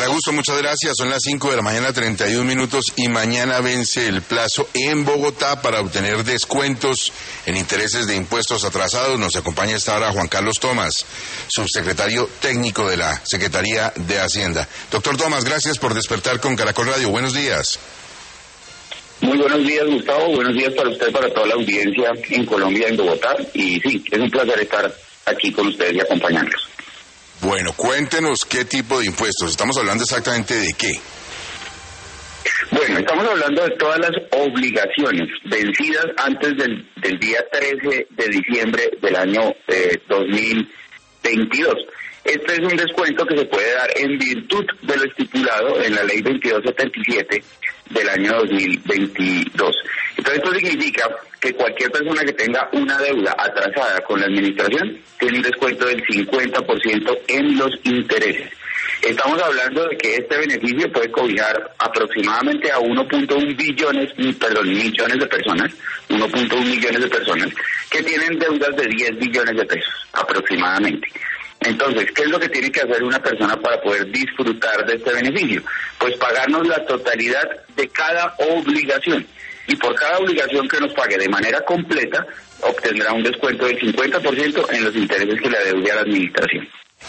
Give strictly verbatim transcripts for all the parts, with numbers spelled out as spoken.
Augusto, muchas gracias. Son las cinco de la mañana, treinta y un minutos, y mañana vence el plazo en Bogotá para obtener descuentos en intereses de impuestos atrasados. Nos acompaña esta hora Juan Carlos Tomás, subsecretario técnico de la Secretaría de Hacienda. Doctor Tomás, gracias por despertar con Caracol Radio. Buenos días. Muy buenos días, Gustavo. Buenos días para usted, para toda la audiencia en Colombia, en Bogotá. Y sí, es un placer estar aquí con ustedes y acompañarlos. Bueno, cuéntenos qué tipo de impuestos. Estamos hablando exactamente de qué. Bueno, estamos hablando de todas las obligaciones vencidas antes del, del día trece de diciembre del año eh, dos mil veintidós. Este es un descuento que se puede dar en virtud de lo estipulado en la ley veintidós setenta y siete del año dos mil veintidós. Entonces esto significa que cualquier persona que tenga una deuda atrasada con la administración tiene un descuento del cincuenta por ciento en los intereses. Estamos hablando de que este beneficio puede cobijar aproximadamente a uno punto uno billones, perdón, millones de personas, uno punto uno millones de personas que tienen deudas de diez billones de pesos aproximadamente. Entonces, ¿qué es lo que tiene que hacer una persona para poder disfrutar de este beneficio? Pues pagarnos la totalidad de cada obligación. Y por cada obligación que nos pague de manera completa, obtendrá un descuento del cincuenta por ciento en los intereses que le adeude a la administración.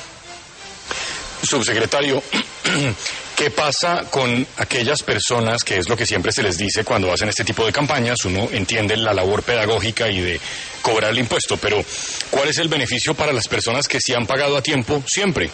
Subsecretario, ¿qué pasa con aquellas personas, que es lo que siempre se les dice cuando hacen este tipo de campañas? Uno entiende la labor pedagógica y de cobrar el impuesto, pero ¿cuál es el beneficio para las personas que sí han pagado a tiempo siempre?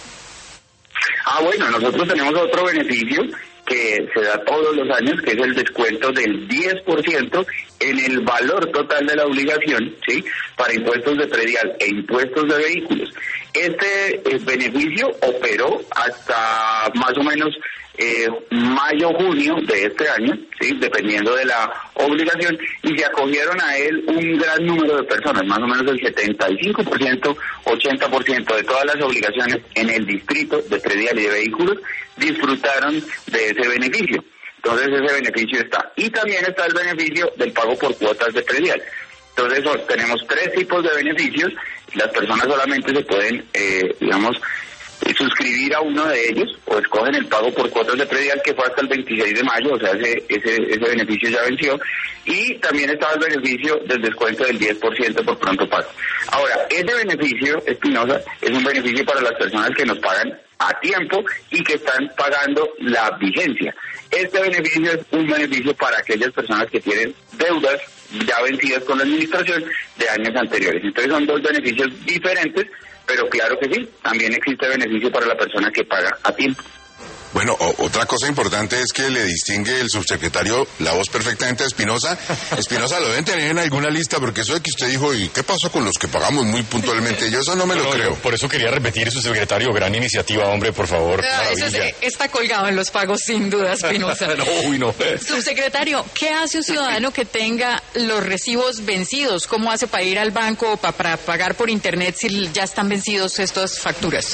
Ah, bueno, nosotros tenemos otro beneficio que se da todos los años, que es el descuento del diez por ciento en el valor total de la obligación, ¿sí?, para impuestos de predial e impuestos de vehículos. Este eh, beneficio operó hasta más o menos eh, mayo-junio de este año, ¿sí?, dependiendo de la obligación, y se acogieron a él un gran número de personas, más o menos el setenta y cinco por ciento, ochenta por ciento de todas las obligaciones en el distrito de predial y de vehículos disfrutaron de ese beneficio. Entonces ese beneficio está. Y también está el beneficio del pago por cuotas de predial. Entonces tenemos tres tipos de beneficios. Las personas solamente se pueden, eh, digamos, suscribir a uno de ellos o escogen el pago por cuotas de predial, que fue hasta el veintiséis de mayo, o sea, ese, ese, ese beneficio ya venció. Y también estaba el beneficio del descuento del diez por ciento por pronto pago. Ahora, ese beneficio, Espinosa, es un beneficio para las personas que nos pagan a tiempo y que están pagando la vigencia. Este beneficio es un beneficio para aquellas personas que tienen deudas ya vencidas con la administración de años anteriores. Entonces son dos beneficios diferentes, pero claro que sí, también existe beneficio para la persona que paga a tiempo. Bueno, o, otra cosa importante es que le distingue el subsecretario la voz perfectamente a Espinosa. Espinosa lo deben tener en alguna lista, porque eso de que usted dijo, ¿y qué pasó con los que pagamos muy puntualmente? Yo eso no me lo no, creo. Por eso quería repetir, subsecretario, gran iniciativa, hombre, por favor. No, eso es, está colgado en los pagos, sin duda, Espinosa. no, uy, no. Subsecretario, ¿qué hace un ciudadano que tenga los recibos vencidos? ¿Cómo hace para ir al banco o para, para pagar por internet si ya están vencidos estas facturas?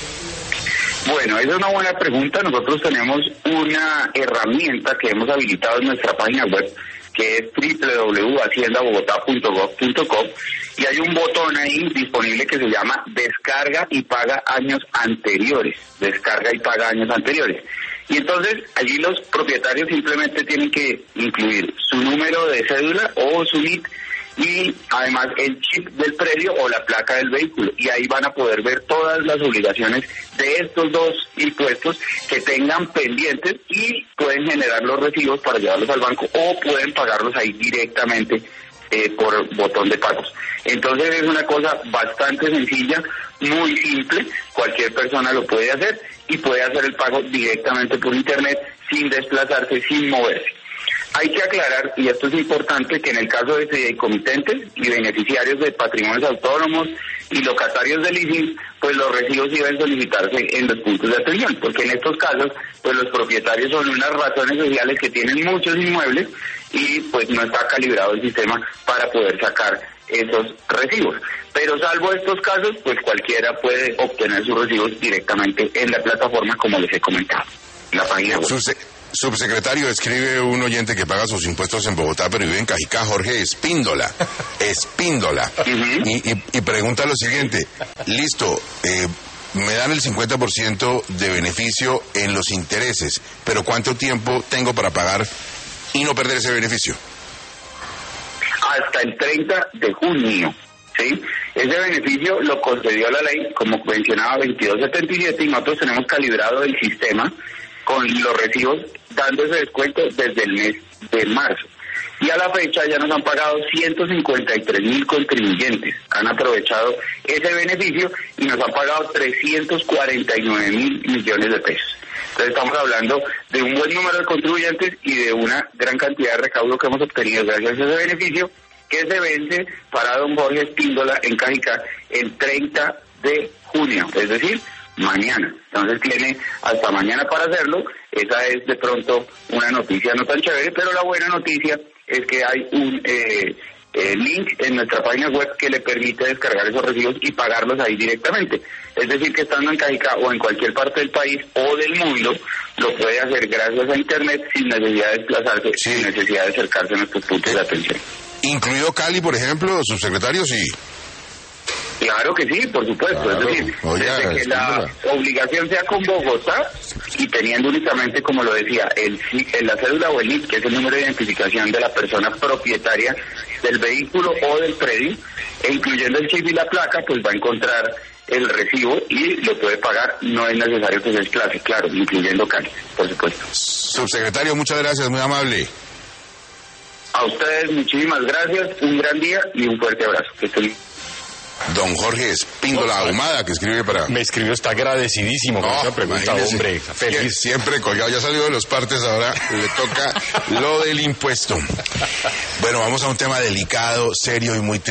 Bueno, esa es una buena pregunta. Nosotros tenemos una herramienta que hemos habilitado en nuestra página web, que es doble u doble u doble u punto hacienda bogotá punto gov punto co, y hay un botón ahí disponible que se llama Descarga y Paga Años Anteriores. Descarga y Paga Años Anteriores. Y entonces allí los propietarios simplemente tienen que incluir su número de cédula o su N I T, y además el chip del predio o la placa del vehículo, y ahí van a poder ver todas las obligaciones de estos dos impuestos que tengan pendientes, y pueden generar los recibos para llevarlos al banco o pueden pagarlos ahí directamente eh, por botón de pagos. Entonces es una cosa bastante sencilla, muy simple, cualquier persona lo puede hacer y puede hacer el pago directamente por internet sin desplazarse, sin moverse. Hay que aclarar, y esto es importante, que en el caso de fideicomitentes y beneficiarios de patrimonios autónomos y locatarios de leasing, pues los recibos deben solicitarse en los puntos de atención, porque en estos casos, pues los propietarios son unas razones sociales que tienen muchos inmuebles y pues no está calibrado el sistema para poder sacar esos recibos. Pero salvo estos casos, pues cualquiera puede obtener sus recibos directamente en la plataforma, como les he comentado, en la página web. Subsecretario, escribe un oyente que paga sus impuestos en Bogotá, pero vive en Cajicá, Jorge Espíndola. Espíndola. Uh-huh. y, y, y pregunta lo siguiente, listo, eh, me dan el cincuenta por ciento de beneficio en los intereses, pero ¿cuánto tiempo tengo para pagar y no perder ese beneficio? Hasta el treinta de junio, ¿sí? Ese beneficio lo concedió la ley, como mencionaba, veintidós setenta y siete, y nosotros tenemos calibrado el sistema con los recibos dando ese descuento desde el mes de marzo. Y a la fecha ya nos han pagado ciento cincuenta y tres mil contribuyentes. Han aprovechado ese beneficio y nos han pagado trescientos cuarenta y nueve mil millones de pesos. Entonces estamos hablando de un buen número de contribuyentes y de una gran cantidad de recaudo que hemos obtenido gracias a ese beneficio, que se vence para don Jorge Espíndola en Cajicá el treinta de junio, es decir, mañana. Entonces tiene hasta mañana para hacerlo. Esa es de pronto una noticia no tan chévere, pero la buena noticia es que hay un eh, eh, link en nuestra página web que le permite descargar esos recibos y pagarlos ahí directamente. Es decir, que estando en Cajicá o en cualquier parte del país o del mundo, lo puede hacer gracias a Internet sin necesidad de desplazarse, sí. sin necesidad de acercarse a nuestros puntos de atención. ¿Incluido Cali, por ejemplo, subsecretario? Sí. Claro que sí, por supuesto. Claro. Es decir, Oye, desde que la obligación sea con Bogotá y teniendo únicamente, como lo decía, el, el la cédula o el I T, que es el número de identificación de la persona propietaria del vehículo o del predio, e incluyendo el chip y la placa, pues va a encontrar el recibo y lo puede pagar. No es necesario que se desplace, claro, incluyendo Cali, por supuesto. Subsecretario, muchas gracias, muy amable. A ustedes muchísimas gracias, un gran día y un fuerte abrazo. Que estén... Don Jorge Espíndola Ahumada, que escribe para... Me escribió, está agradecidísimo con no, esa pregunta, hombre, feliz. Siempre colgado, ya salió de los partes, ahora le toca lo del impuesto. Bueno, vamos a un tema delicado, serio y muy triste.